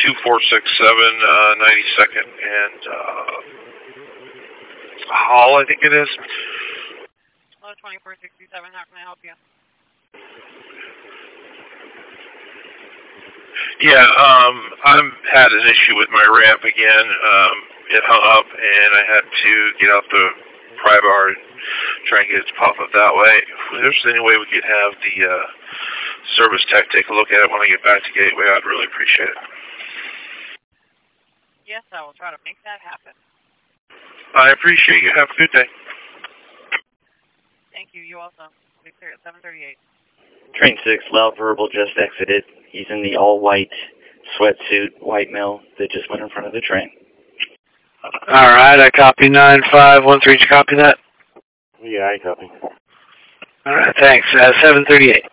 2467 92nd and Hall, I think it is. 2467, how can I help you? Yeah, I'm had an issue with my ramp again. It hung up, and I had to get out the pry bar and try and get it to pop up that way. If there's any way we could have the service tech take a look at it when I get back to Gateway, I'd really appreciate it. Yes, I will try to make that happen. I appreciate you. Have a good day. Thank you. You also. Be clear at 738. Train 6, loud verbal, just exited. He's in the all-white sweatsuit, white male that just went in front of the train. All right, I copy 9513. Did you copy that? Yeah, I copy. All right, thanks. 738.